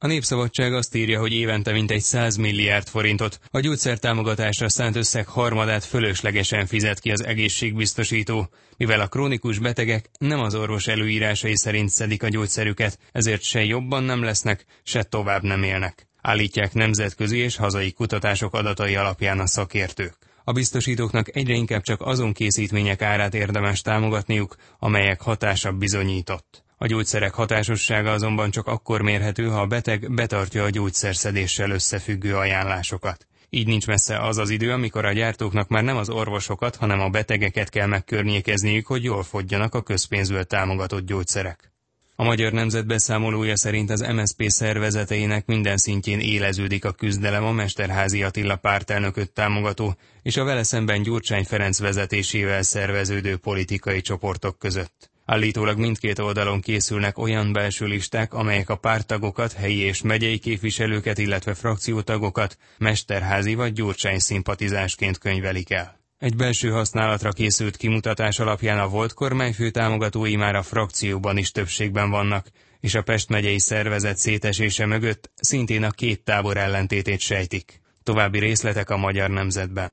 A Népszabadság azt írja, hogy évente mintegy 100 milliárd forintot, a gyógyszertámogatásra szánt összeg harmadát fölöslegesen fizet ki az egészségbiztosító, mivel a krónikus betegek nem az orvos előírásai szerint szedik a gyógyszerüket, ezért se jobban nem lesznek, se tovább nem élnek, állítják nemzetközi és hazai kutatások adatai alapján a szakértők. A biztosítóknak egyre inkább csak azon készítmények árát érdemes támogatniuk, amelyek hatása bizonyított. A gyógyszerek hatásossága azonban csak akkor mérhető, ha a beteg betartja a gyógyszerszedéssel összefüggő ajánlásokat. Így nincs messze az az idő, amikor a gyártóknak már nem az orvosokat, hanem a betegeket kell megkörnyékezniük, hogy jól fogyjanak a közpénzből támogatott gyógyszerek. A Magyar Nemzet beszámolója szerint az MSZP szervezeteinek minden szintjén éleződik a küzdelem a Mesterházy Attila pártelnököt támogató és a vele szemben Gyurcsány Ferenc vezetésével szerveződő politikai csoportok között. Állítólag mindkét oldalon készülnek olyan belső listák, amelyek a párttagokat, helyi és megyei képviselőket, illetve frakciótagokat Mesterházy vagy Gyurcsány szimpatizánsként könyvelik el. Egy belső használatra készült kimutatás alapján a volt kormányfő támogatói már a frakcióban is többségben vannak, és a Pest megyei szervezet szétesése mögött szintén a két tábor ellentétét sejtik. További részletek a Magyar Nemzetben.